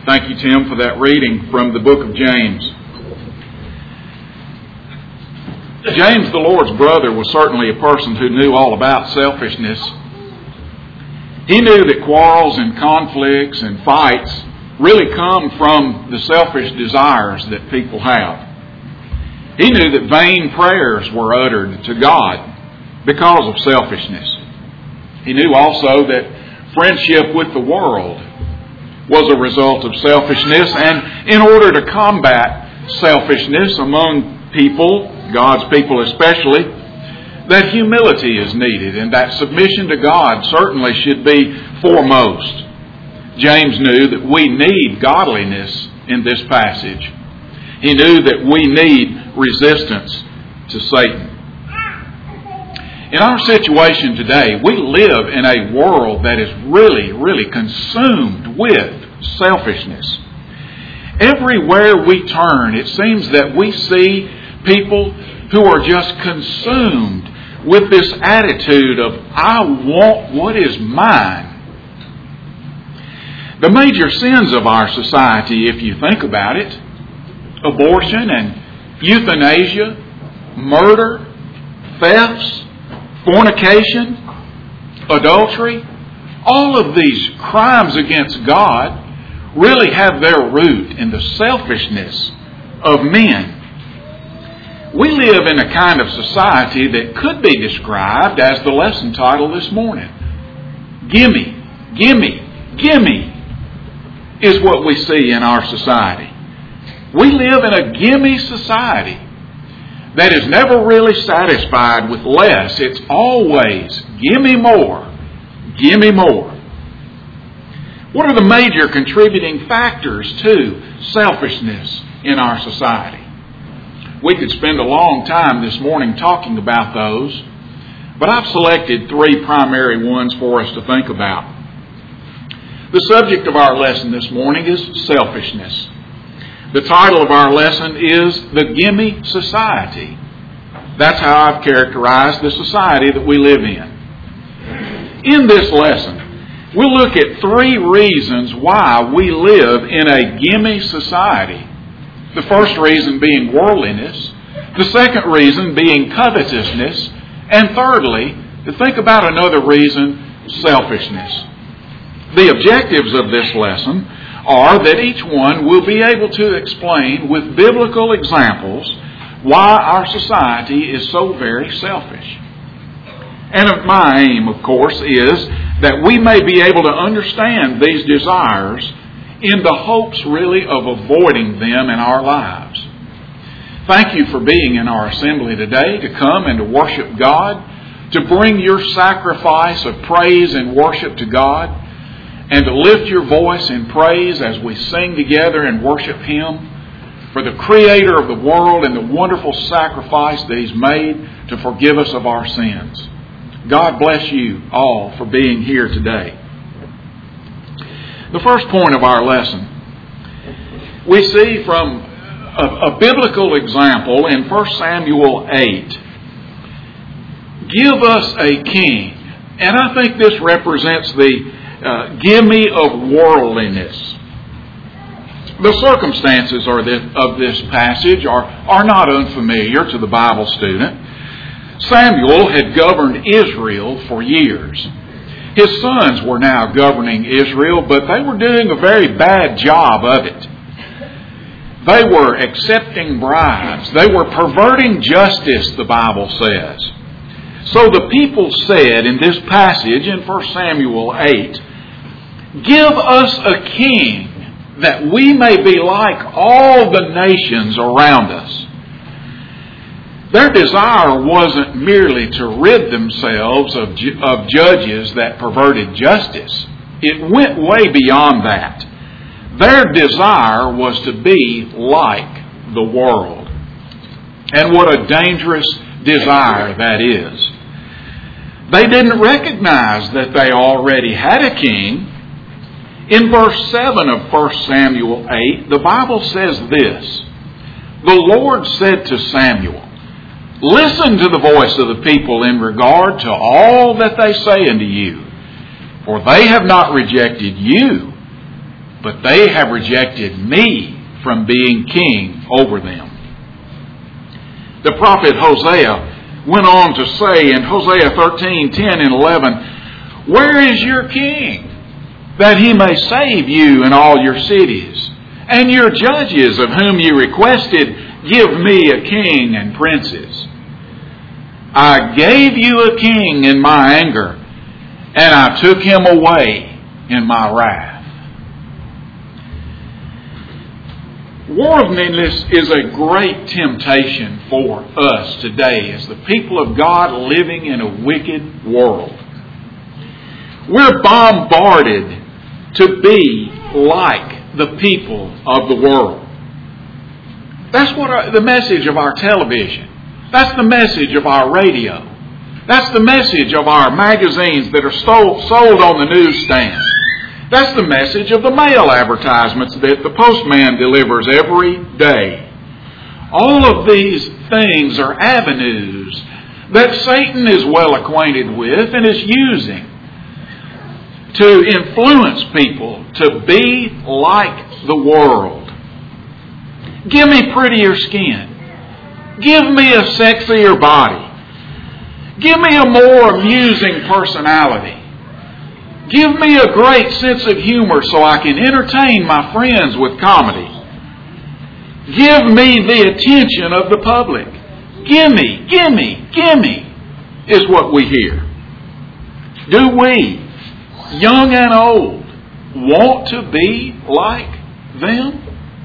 Thank you, Tim, for that reading from the book of James. James, the Lord's brother, was certainly a person who knew all about selfishness. He knew that quarrels and conflicts and fights really come from the selfish desires that people have. He knew that vain prayers were uttered to God because of selfishness. He knew also that friendship with the world was a result of selfishness, and in order to combat selfishness among people, God's people especially, that humility is needed and that submission to God certainly should be foremost. James knew that we need godliness in this passage. He knew that we need resistance to Satan. In our situation today, we live in a world that is really consumed with selfishness. Everywhere we turn, it seems that we see people who are just consumed with this attitude of, I want what is mine. The major sins of our society, if you think about it, abortion and euthanasia, murder, thefts, fornication, adultery, all of these crimes against God really have their root in the selfishness of men. We live in a kind of society that could be described as the lesson title this morning. Gimme, gimme, gimme is what we see in our society. We live in a gimme society that is never really satisfied with less. It's always gimme more, gimme more. What are the major contributing factors to selfishness in our society? We could spend a long time this morning talking about those, but I've selected three primary ones for us to think about. The subject of our lesson this morning is selfishness. The title of our lesson is The Gimme Society. That's how I've characterized the society that we live in. In this lesson, we'll look at three reasons why we live in a gimme society. The first reason being worldliness, the second reason being covetousness, and thirdly, to think about another reason, selfishness. The objectives of this lesson are that each one will be able to explain with biblical examples why our society is so very selfish. And my aim, of course, is that we may be able to understand these desires in the hopes really of avoiding them in our lives. Thank you for being in our assembly today to come and to worship God, to bring your sacrifice of praise and worship to God, and to lift your voice in praise as we sing together and worship Him for the Creator of the world and the wonderful sacrifice that He's made to forgive us of our sins. God bless you all for being here today. The first point of our lesson, we see from a biblical example in 1 Samuel 8. Give us a king. And I think this represents the gimme of worldliness. The circumstances of this passage are not unfamiliar to the Bible student. Samuel had governed Israel for years. His sons were now governing Israel, but they were doing a very bad job of it. They were accepting bribes. They were perverting justice, the Bible says. So the people said in this passage in 1 Samuel 8, give us a king that we may be like all the nations around us. Their desire wasn't merely to rid themselves of judges that perverted justice. It went way beyond that. Their desire was to be like the world. And what a dangerous desire that is. They didn't recognize that they already had a king. In verse 7 of 1 Samuel 8, the Bible says this, the Lord said to Samuel, listen to the voice of the people in regard to all that they say unto you, for they have not rejected you, but they have rejected me from being king over them. The prophet Hosea went on to say in Hosea 13:10 and 11, "Where is your king, that he may save you in all your cities? And your judges, of whom you requested, give me a king and princes. I gave you a king in my anger, and I took him away in my wrath." Worldliness is a great temptation for us today as the people of God living in a wicked world. We're bombarded to be like the people of the world. That's what the message of our television. That's the message of our radio. That's the message of our magazines that are sold on the newsstand. That's the message of the mail advertisements that the postman delivers every day. All of these things are avenues that Satan is well acquainted with and is using to influence people to be like the world. Give me prettier skin. Give me a sexier body. Give me a more amusing personality. Give me a great sense of humor so I can entertain my friends with comedy. Give me the attention of the public. Gimme, gimme, gimme is what we hear. Do we, young and old, want to be like them?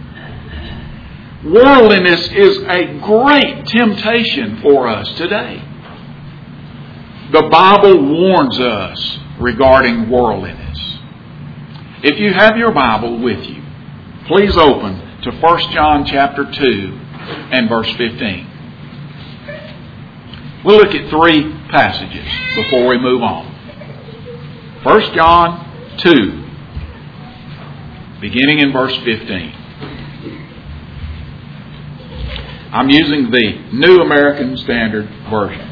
Worldliness is a great temptation for us today. The Bible warns us regarding worldliness. If you have your Bible with you, please open to 1 John chapter 2 and verse 15. We'll look at three passages before we move on. 1 John 2, beginning in verse 15. I'm using the New American Standard Version.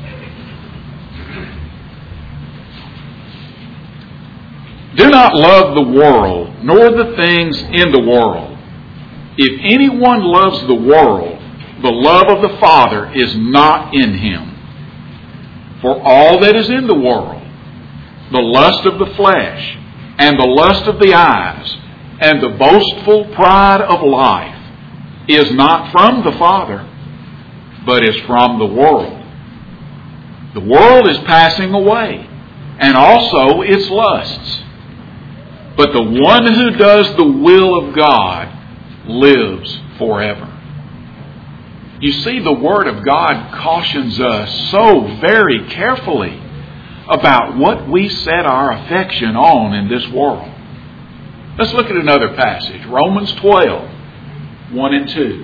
Do not love the world, nor the things in the world. If anyone loves the world, the love of the Father is not in him. For all that is in the world, the lust of the flesh, and the lust of the eyes, and the boastful pride of life, is not from the Father, but is from the world. The world is passing away, and also its lusts. But the one who does the will of God lives forever. You see, the Word of God cautions us so very carefully about what we set our affection on in this world. Let's look at another passage. Romans 12, 1 and 2.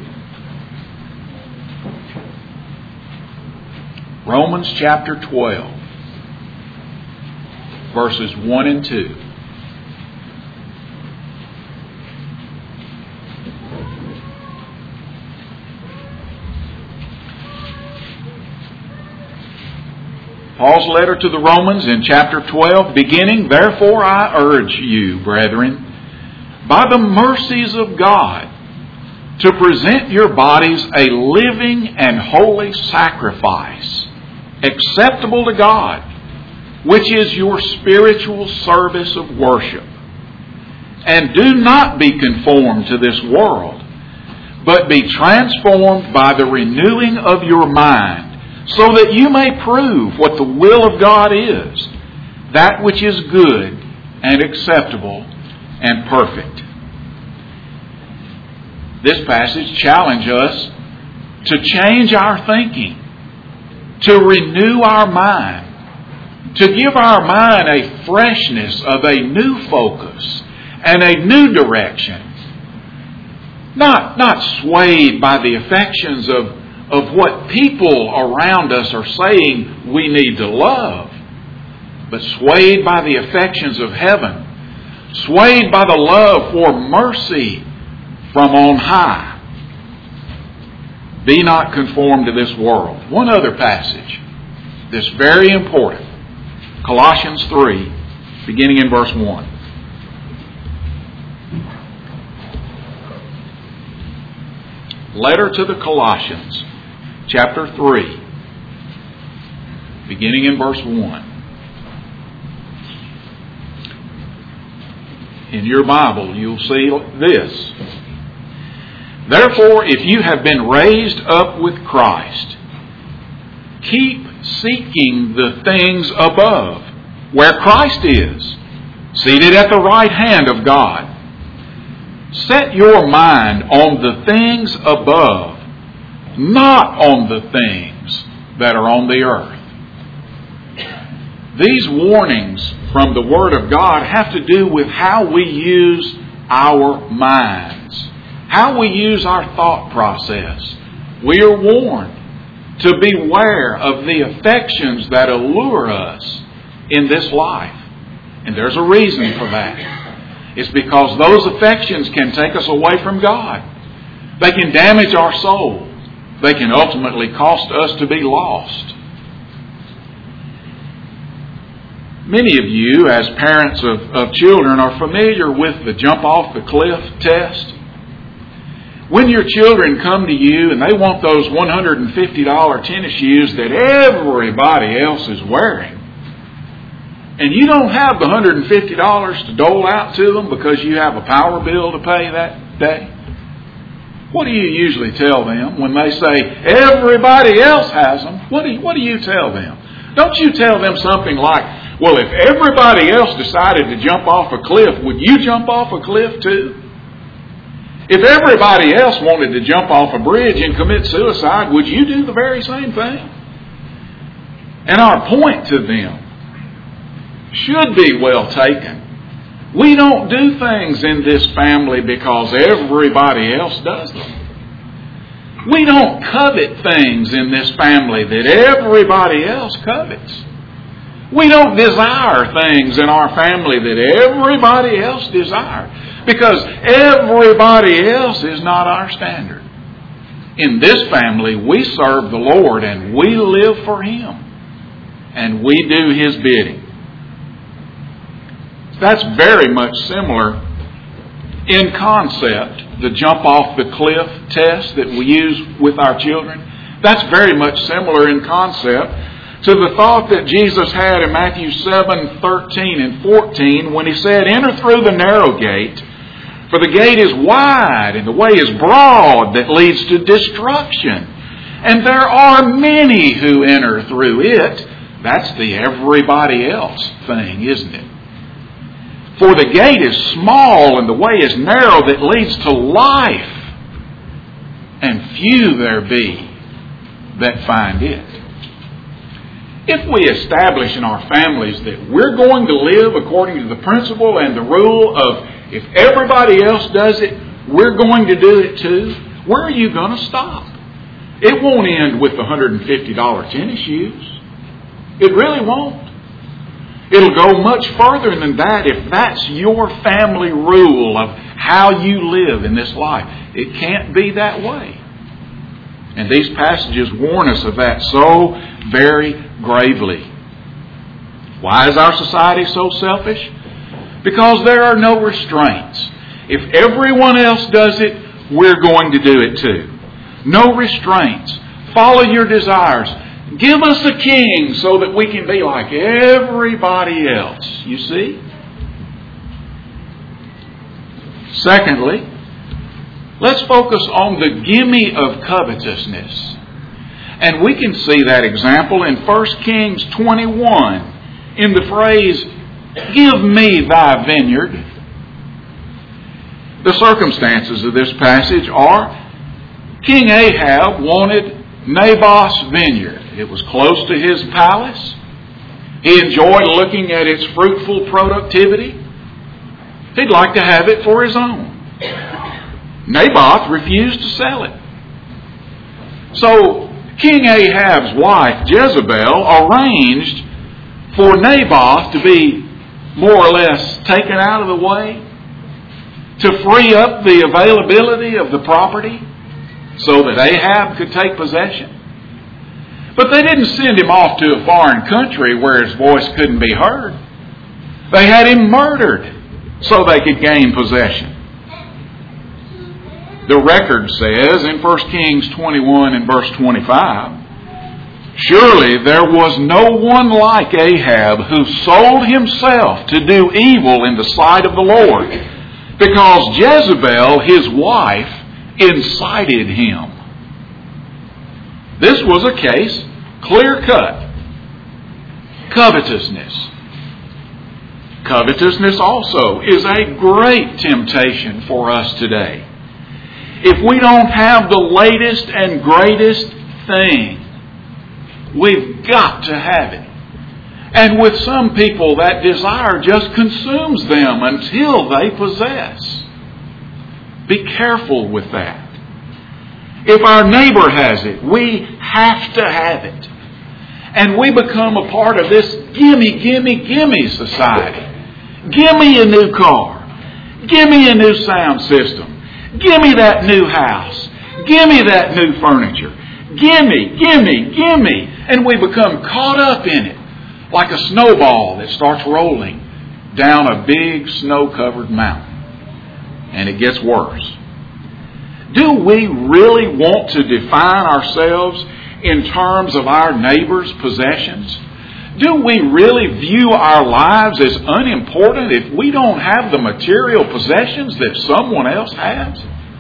Romans chapter 12, verses 1 and 2. Paul's letter to the Romans in chapter 12, beginning, "Therefore I urge you, brethren, by the mercies of God, to present your bodies a living and holy sacrifice, acceptable to God, which is your spiritual service of worship. And do not be conformed to this world, but be transformed by the renewing of your mind, so that you may prove what the will of God is, that which is good and acceptable and perfect." This passage challenges us to change our thinking, to renew our mind, to give our mind a freshness of a new focus and a new direction. Not swayed by the affections of what people around us are saying we need to love, but swayed by the affections of heaven, swayed by the love for mercy from on high. Be not conformed to this world. One other passage that's very important. Colossians 3, beginning in verse 1. letter to the Colossians, chapter 3, beginning in verse 1. In your Bible, you'll see this. Therefore, if you have been raised up with Christ, keep seeking the things above, where Christ is, seated at the right hand of God. Set your mind on the things above, not on the things that are on the earth. These warnings from the Word of God have to do with how we use our minds, how we use our thought process. We are warned to beware of the affections that allure us in this life. And there's a reason for that. It's because those affections can take us away from God. They can damage our soul. They can ultimately cost us to be lost. Many of you, as parents of children, are familiar with the jump off the cliff test. When your children come to you and they want those $150 tennis shoes that everybody else is wearing, and you don't have the $150 to dole out to them because you have a power bill to pay that day, what do you usually tell them when they say, everybody else has them? What do you tell them? Don't you tell them something like, well, if everybody else decided to jump off a cliff, would you jump off a cliff too? If everybody else wanted to jump off a bridge and commit suicide, would you do the very same thing? And our point to them should be well taken. We don't do things in this family because everybody else does them. We don't covet things in this family that everybody else covets. We don't desire things in our family that everybody else desires, because everybody else is not our standard. In this family, we serve the Lord and we live for Him. And we do His bidding. That's very much similar in concept, the jump off the cliff test that we use with our children. That's very much similar in concept to the thought that Jesus had in Matthew 7:13 and 14 when He said, enter through the narrow gate, for the gate is wide and the way is broad that leads to destruction. And there are many who enter through it. That's the everybody else thing, isn't it? For the gate is small and the way is narrow that leads to life, and few there be that find it. If we establish in our families that we're going to live according to the principle and the rule of if everybody else does it, we're going to do it too, where are you going to stop? It won't end with the $150 tennis shoes. It really won't. It'll go much further than that if that's your family rule of how you live in this life. It can't be that way. And these passages warn us of that so very gravely. Why is our society so selfish? Because there are no restraints. If everyone else does it, we're going to do it too. No restraints. Follow your desires. Give us a king so that we can be like everybody else. You see? Secondly, let's focus on the gimme of covetousness. And we can see that example in 1 Kings 21 in the phrase, give me thy vineyard. The circumstances of this passage are King Ahab wanted Naboth's vineyard. It was close to his palace. He enjoyed looking at its fruitful productivity. He'd like to have it for his own. Naboth refused to sell it. So King Ahab's wife, Jezebel, arranged for Naboth to be more or less taken out of the way, to free up the availability of the property so that Ahab could take possession. But they didn't send him off to a foreign country where his voice couldn't be heard. They had him murdered so they could gain possession. The record says in 1 Kings 21 and verse 25, surely there was no one like Ahab who sold himself to do evil in the sight of the Lord, because Jezebel, his wife, incited him. This was a case, clear cut. Covetousness. Covetousness also is a great temptation for us today. If we don't have the latest and greatest thing, we've got to have it. And with some people, that desire just consumes them until they possess. Be careful with that. If our neighbor has it, we have to have it. And we become a part of this gimme, gimme, gimme society. Gimme a new car. Gimme a new sound system. Gimme that new house. Gimme that new furniture. Gimme, gimme, gimme. And we become caught up in it like a snowball that starts rolling down a big snow-covered mountain. And it gets worse. Do we really want to define ourselves in terms of our neighbor's possessions? Do we really view our lives as unimportant if we don't have the material possessions that someone else has?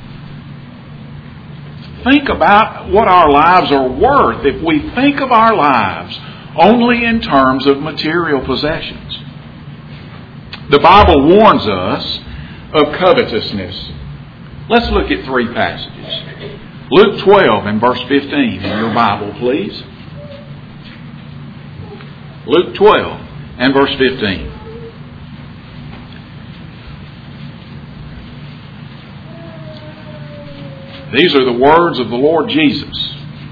Think about what our lives are worth if we think of our lives only in terms of material possessions. The Bible warns us of covetousness. Let's look at 3 passages. Luke 12 and verse 15 in your Bible, please. Luke 12 and verse 15. These are the words of the Lord Jesus.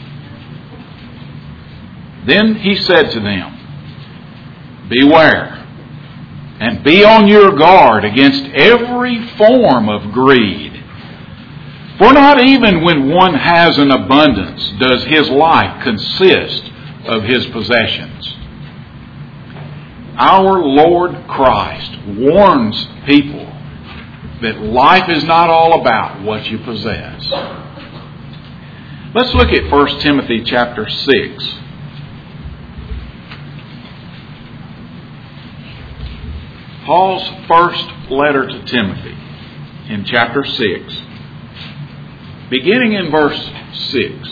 Then he said to them, beware and be on your guard against every form of greed. For not even when one has an abundance does his life consist of his possessions. Our Lord Christ warns people that life is not all about what you possess. Let's look at 1 Timothy chapter 6. Paul's first letter to Timothy in chapter 6. Beginning in verse 6.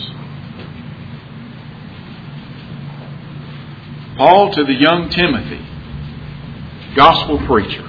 Paul to the young Timothy, gospel preacher.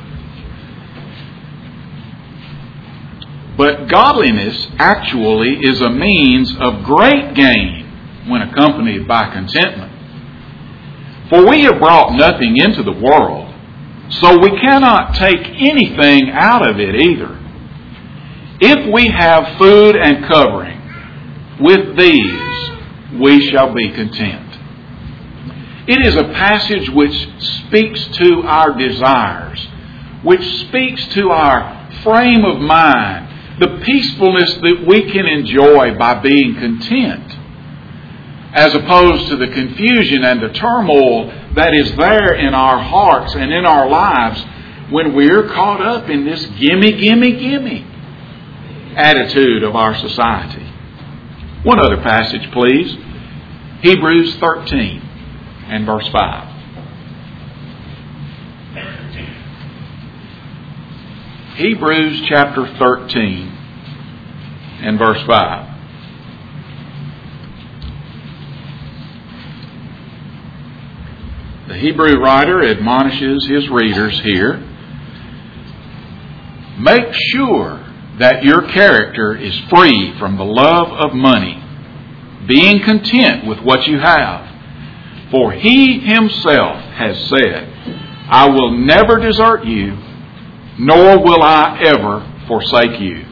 But godliness actually is a means of great gain when accompanied by contentment. For we have brought nothing into the world, so we cannot take anything out of it either. If we have food and covering, with these we shall be content. It is a passage which speaks to our desires, which speaks to our frame of mind, the peacefulness that we can enjoy by being content, as opposed to the confusion and the turmoil that is there in our hearts and in our lives when we're caught up in this gimme, gimme, gimme attitude of our society. One other passage, please. Hebrews 13 and verse 5. Hebrews chapter 13 and verse 5. The Hebrew writer admonishes his readers here. Make sure that your character is free from the love of money, being content with what you have. For he himself has said, I will never desert you, nor will I ever forsake you.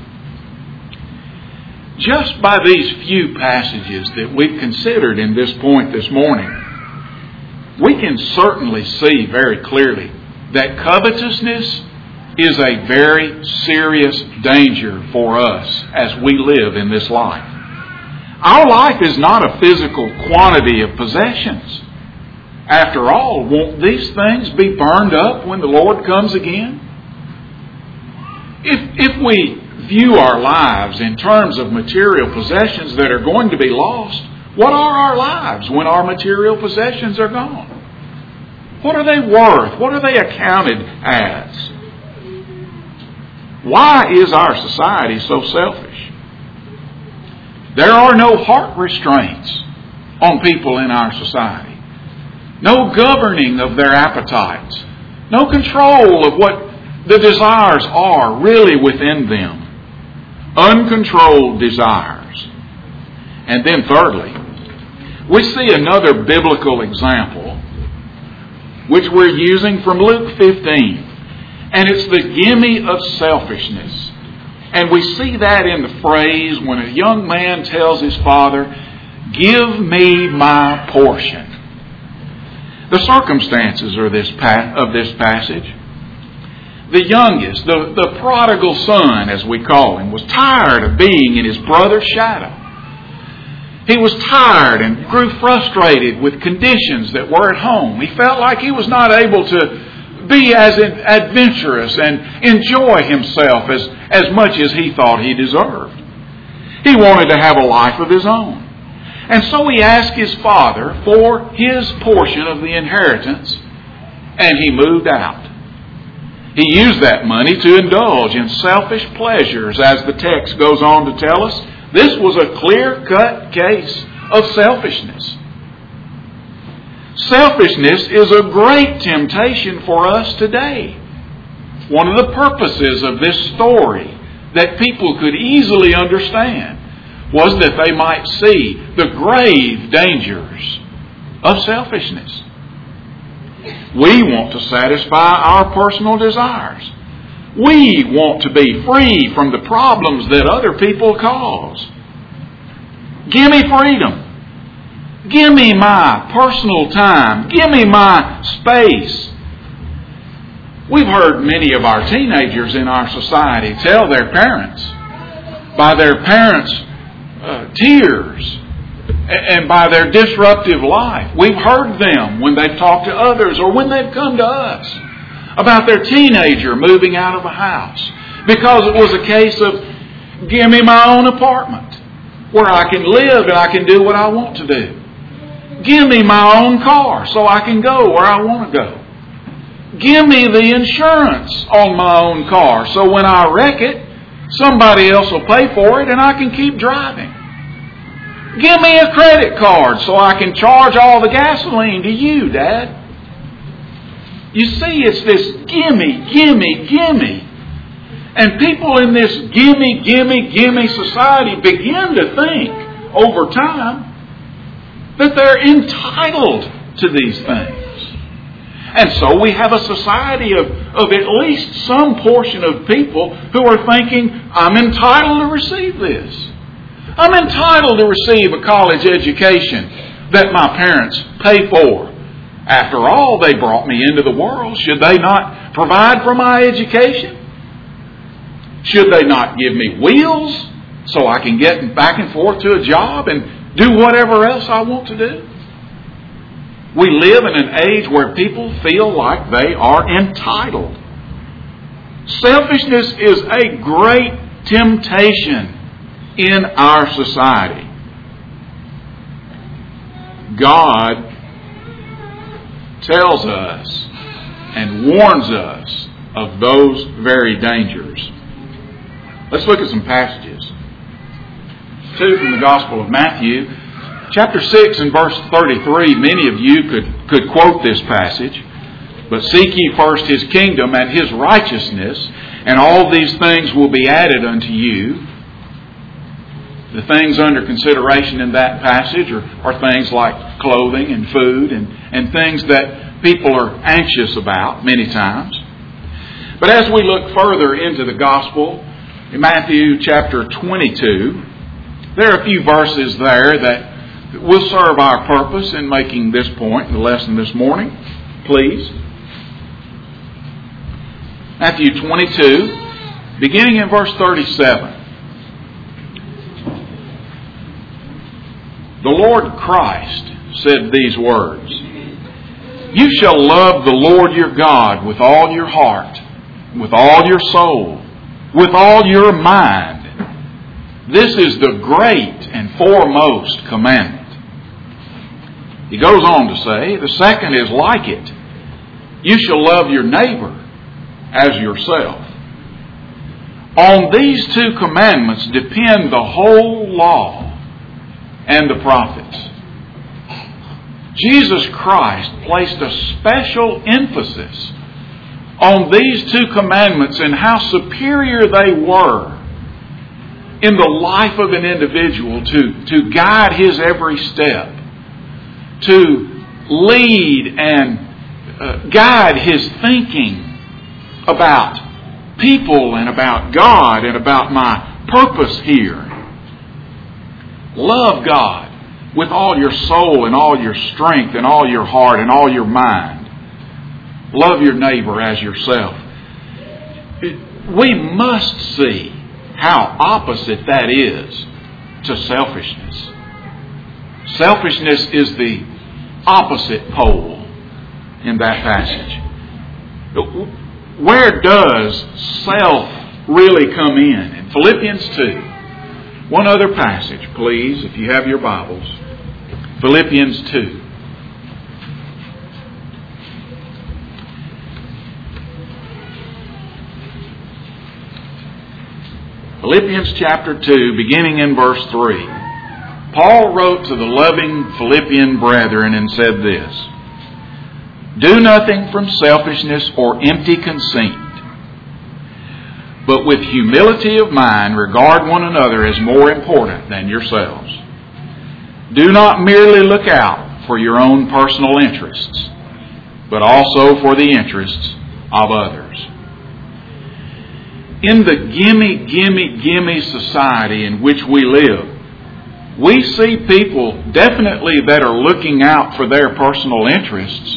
Just by these few passages that we've considered in this point this morning, we can certainly see very clearly that covetousness is a very serious danger for us as we live in this life. Our life is not a physical quantity of possessions. After all, won't these things be burned up when the Lord comes again? If we view our lives in terms of material possessions that are going to be lost, what are our lives when our material possessions are gone? What are they worth? What are they accounted as? Why is our society so selfish? There are no heart restraints on people in our society. No governing of their appetites. No control of what the desires are really within them. Uncontrolled desires. And then thirdly, we see another biblical example which we're using from Luke 15. And it's the gimme of selfishness. And we see that in the phrase when a young man tells his father, "Give me my portion." The circumstances of this passage. The youngest, the prodigal son, as we call him, was tired of being in his brother's shadow. He was tired and grew frustrated with conditions that were at home. He felt like he was not able to be as adventurous and enjoy himself as much as he thought he deserved. He wanted to have a life of his own. And so he asked his father for his portion of the inheritance, and he moved out. He used that money to indulge in selfish pleasures, as the text goes on to tell us. This was a clear-cut case of selfishness. Selfishness is a great temptation for us today. One of the purposes of this story that people could easily understand was that they might see the grave dangers of selfishness. We want to satisfy our personal desires. We want to be free from the problems that other people cause. Give me freedom. Give me my personal time. Give me my space. We've heard many of our teenagers in our society tell their parents, by their parents' tears and by their disruptive life. We've heard them when they've talked to others or when they've come to us about their teenager moving out of a house because it was a case of, give me my own apartment where I can live and I can do what I want to do. Give me my own car so I can go where I want to go. Give me the insurance on my own car so when I wreck it, somebody else will pay for it and I can keep driving. Give me a credit card so I can charge all the gasoline to you, Dad. You see, it's this gimme, gimme, gimme. And people in this gimme, gimme, gimme society begin to think over time that they're entitled to these things. And so we have a society of at least some portion of people who are thinking, I'm entitled to receive this. I'm entitled to receive a college education that my parents pay for. After all, they brought me into the world. Should they not provide for my education? Should they not give me wheels so I can get back and forth to a job and do whatever else I want to do? We live in an age where people feel like they are entitled. Selfishness is a great temptation in our society. God tells us and warns us of those very dangers. Let's look at some passages. Two from the Gospel of Matthew. Chapter 6 and verse 33, many of you could quote this passage. But seek ye first His kingdom and His righteousness, and all these things will be added unto you. The things under consideration in that passage are things like clothing and food and things that people are anxious about many times. But as we look further into the Gospel, in Matthew chapter 22, there are a few verses there that will serve our purpose in making this point in the lesson this morning. Please. Matthew 22, beginning in verse 37. The Lord Christ said these words, You shall love the Lord your God with all your heart, with all your soul, with all your mind. This is the great and foremost commandment. He goes on to say, the second is like it. You shall love your neighbor as yourself. On these two commandments depend the whole law and the prophets. Jesus Christ placed a special emphasis on these two commandments and how superior they were in the life of an individual to guide his every step, to lead and guide his thinking about people and about God and about my purpose here. Love God with all your soul and all your strength and all your heart and all your mind. Love your neighbor as yourself. We must see how opposite that is to selfishness. Selfishness is the opposite pole in that passage. Where does self really come in? In Philippians 2. One other passage, please, if you have your Bibles. Philippians 2. Philippians chapter 2, beginning in verse 3. Paul wrote to the loving Philippian brethren and said this, Do nothing from selfishness or empty conceit, but with humility of mind regard one another as more important than yourselves. Do not merely look out for your own personal interests, but also for the interests of others. In the gimme society in which we live, we see people definitely that are looking out for their personal interests.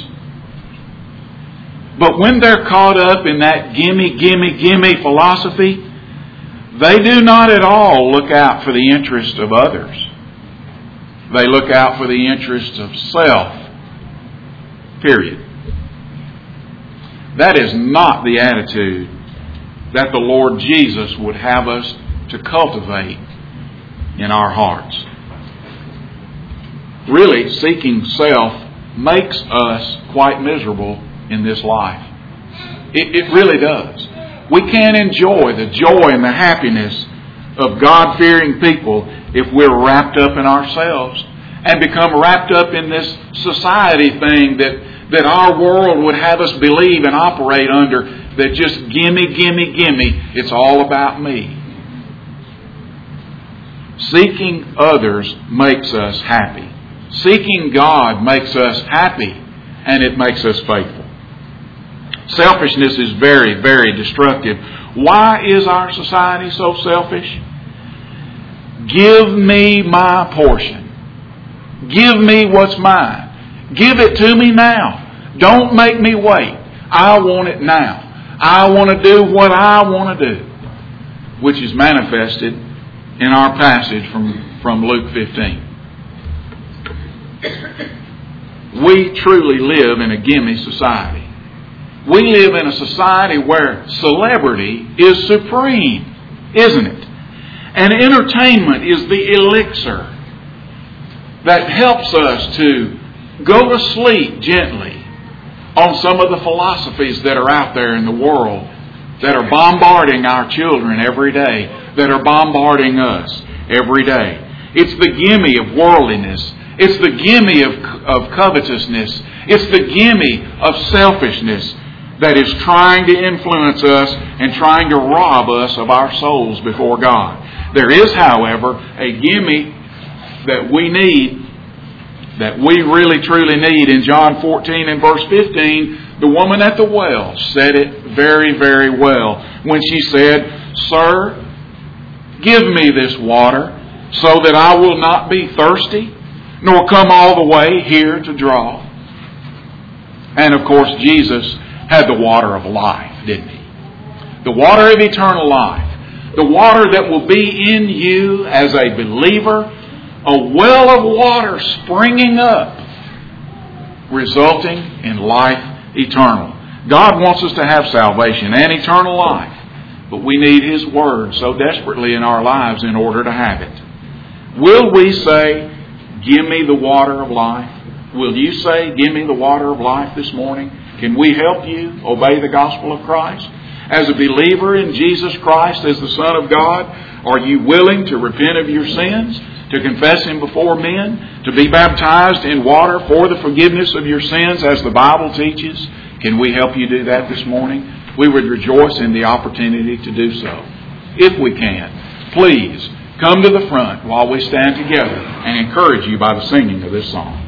But when they're caught up in that gimme philosophy, they do not at all look out for the interest of others. They look out for the interest of self. Period. That is not the attitude that the Lord Jesus would have us to cultivate in our hearts. Really, seeking self makes us quite miserable in this life. It really does. We can't enjoy the joy and the happiness of God-fearing people if we're wrapped up in ourselves and become wrapped up in this society thing that our world would have us believe and operate under, that just gimme, it's all about me. Seeking others makes us happy. Seeking God makes us happy, and it makes us faithful. Selfishness is very, very destructive. Why is our society so selfish? Give me my portion. Give me what's mine. Give it to me now. Don't make me wait. I want it now. I want to do what I want to do, which is manifested in our passage from Luke 15. We truly live in a gimme society. We live in a society where celebrity is supreme, isn't it? And entertainment is the elixir that helps us to go to sleep gently on some of the philosophies that are out there in the world that are bombarding our children every day, that are bombarding us every day. It's the gimme of worldliness. It's the gimme of covetousness. It's the gimme of selfishness that is trying to influence us and trying to rob us of our souls before God. There is, however, a gimme that we need, that we really truly need. In John 14 and verse 15, the woman at the well said it very, very well when she said, Sir, give me this water so that I will not be thirsty, nor come all the way here to draw. And of course, Jesus had the water of life, didn't he? The water of eternal life. The water that will be in you as a believer, a well of water springing up, resulting in life eternal. God wants us to have salvation and eternal life. but we need His Word so desperately in our lives in order to have it. Will we say, give me the water of life? Will you say, give me the water of life this morning? Can we help you obey the gospel of Christ? As a believer in Jesus Christ as the Son of God, are you willing to repent of your sins, to confess Him before men, to be baptized in water for the forgiveness of your sins as the Bible teaches? Can we help you do that this morning? We would rejoice in the opportunity to do so. If we can, please come to the front while we stand together and encourage you by the singing of this song.